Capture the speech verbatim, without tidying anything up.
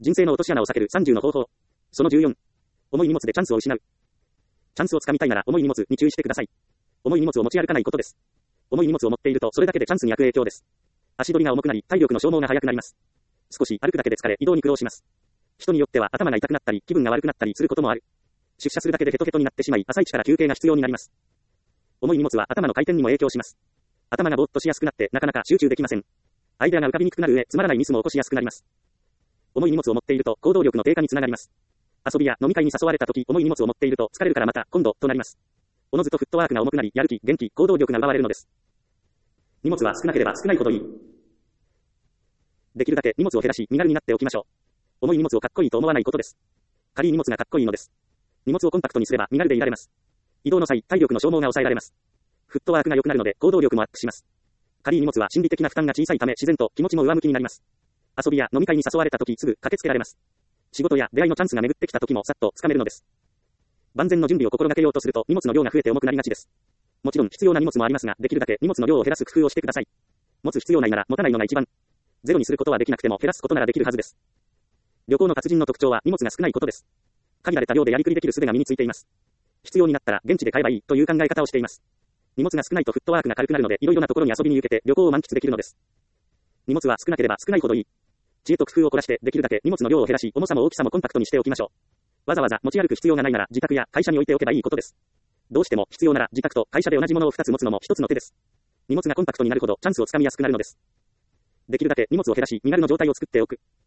人生の落とし穴を避けるさんじゅうの方法。そのじゅうよん。重い荷物でチャンスを失う。チャンスをつかみたいなら重い荷物に注意してください。重い荷物を持ち歩かないことです。重い荷物を持っているとそれだけでチャンスに悪影響です。足取りが重くなり体力の消耗が早くなります。少し歩くだけで疲れ移動に苦労します。人によっては頭が痛くなったり気分が悪くなったりすることもある。出社するだけでヘトヘトになってしまい朝一から休憩が必要になります。重い荷物は頭の回転にも影響します。頭がぼーっとしやすくなってなかなか集中できません。アイデアが浮かびにくくなる上つまらないミスも起こしやすくなります。重い荷物を持っていると行動力の低下につながります。遊びや飲み会に誘われた時重い荷物を持っていると疲れるからまた今度となります。おのずとフットワークが重くなりやる気元気行動力が奪われるのです。荷物は少なければ少ないほどいい。できるだけ荷物を減らし身軽になっておきましょう。重い荷物をかっこいいと思わないことです。軽い荷物がかっこいいのです。荷物をコンパクトにすれば身軽でいられます。移動の際体力の消耗が抑えられます。フットワークが良くなるので行動力もアップします。軽い荷物は心理的な負担が小さいため自然と気持ちも上向きになります。遊びや飲み会に誘われた時すぐ駆けつけられます。仕事や出会いのチャンスが巡ってきた時もさっとつかめるのです。万全の準備を心がけようとすると荷物の量が増えて重くなりがちです。もちろん必要な荷物もありますができるだけ荷物の量を減らす工夫をしてください。持つ必要ないなら持たないのが一番。ゼロにすることはできなくても減らすことならできるはずです。旅行の達人の特徴は荷物が少ないことです。限られた量でやりくりできる術が身についています。必要になったら現地で買えばいいという考え方をしています。荷物が少ないとフットワークが軽くなるのでいろいろなところに遊びに行けて旅行を満喫できるのです。荷物は少なければ少ないほどいい。知恵と工夫を凝らしてできるだけ荷物の量を減らし重さも大きさもコンパクトにしておきましょう。わざわざ持ち歩く必要がないなら自宅や会社に置いておけばいいことです。どうしても必要なら自宅と会社で同じものをふたつ持つのも一つの手です。荷物がコンパクトになるほどチャンスをつかみやすくなるのです。できるだけ荷物を減らし身軽の状態を作っておく。